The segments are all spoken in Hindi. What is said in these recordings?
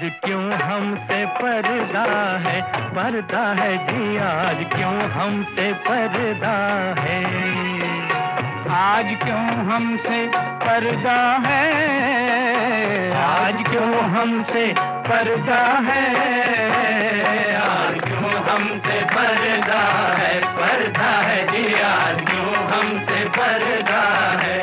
क्यों हमसे पर्दा है जी, आज क्यों हमसे पर्दा है, आज क्यों हमसे पर्दा है, आज क्यों हमसे पर्दा है, आज क्यों हमसे पर्दा है जी, आज क्यों हमसे पर्दा है।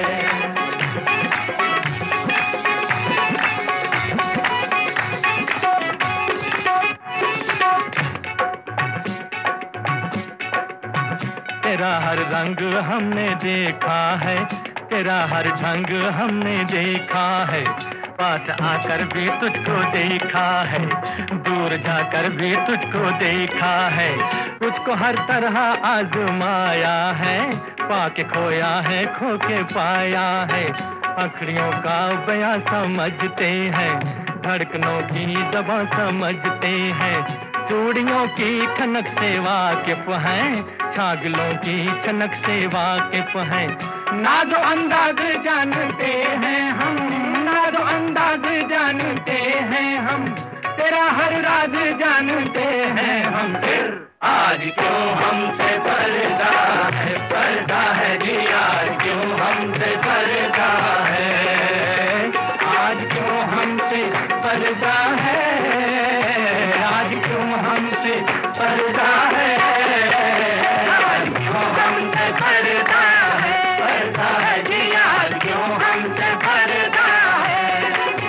तेरा हर रंग हमने देखा है, तेरा हर ढंग हमने देखा है, पास आकर भी तुझको देखा है, दूर जाकर भी तुझको देखा है, तुझको हर तरह आजमाया है, पाके खोया है खो के पाया है, अखड़ियों का बयां समझते हैं, धड़कनों की दबा समझते हैं, चूड़ियों की खनक से वाकिफ हैं, छागलों की छनक से वाकिफ हैं, नाज़ो अंदाज जानते हैं हम, नाज़ो अंदाज जानते हैं हम, तेरा हर राज जानते हैं हम। फिर आज क्यों हमसे पर्दा है जी, आज क्यों हमसे पर्दा है, आज क्यों हमसे पर्दा है, आज क्यों हमसे पर्दा है, आज क्यों हमसे पर्दा है जी, आज क्यों हमसे पर्दा है।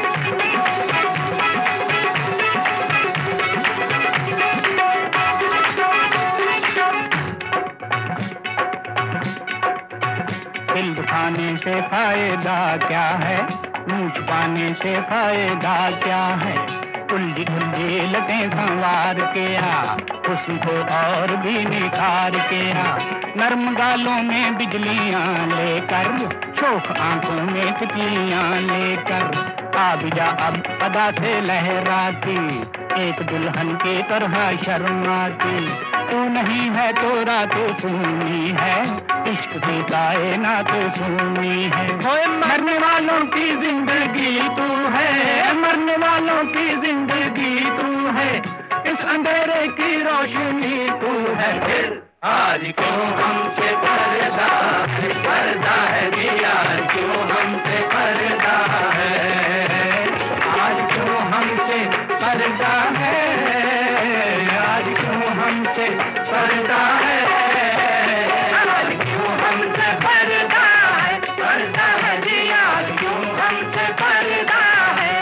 दिल दुखाने से फायदा क्या है, मुँह छुपाने से फायदा क्या है, उल्टी ढुल्ली लटें संवार के आ, हुस्न को और भी निखार के आ, नर्म गालों में बिजलियां लेकर, शोख आंखों में तितलियां लेकर, आ भी जा अब अदा से लहराती, एक दुल्हन के तरह शर्माती, तू नहीं है तो रात सुनी है, इश्क की कायनात सुनी है, मरने वालों की जिंदगी तू है, मरने वालों की जिंदगी तू है, इस अंधेरे की रोशनी तू है। फिर आज क्यों हमसे पर्दा है जी, आज क्यों हमसे पर्दा है, आज क्यों हमसे पर्दा है, आज क्यों हमसे पर्दा है, आज क्यों हमसे पर्दा है जी, आज क्यों हमसे पर्दा है।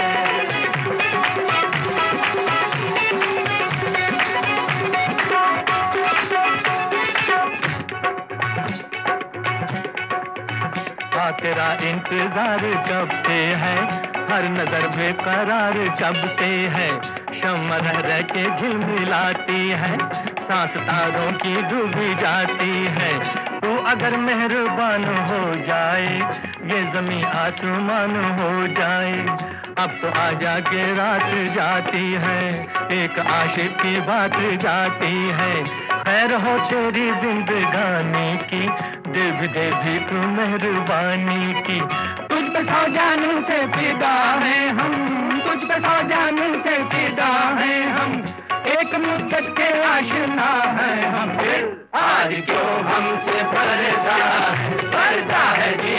तेरा इंतजार कब से है, हर नजर बेकरार कब से है, शम्मा रह के झिलमिलाती है, सांस तारों की डूबी जाती है, तू अगर मेहरबान हो जाए, ये जमीन आसमान हो जाए, अब तो आजा के रात जाती है, एक आशिक की बात जाती है, खैर हो तेरी जिंदगानी की, दे भी तू मेहरबानी की, तुझ पे सौ जानू से फिदा है हम, तुझ पे सौ जानू से फिदा है हम, एक मुद्दत के आशिना है हम। फिर आज क्यों हमसे पर्दा है जी,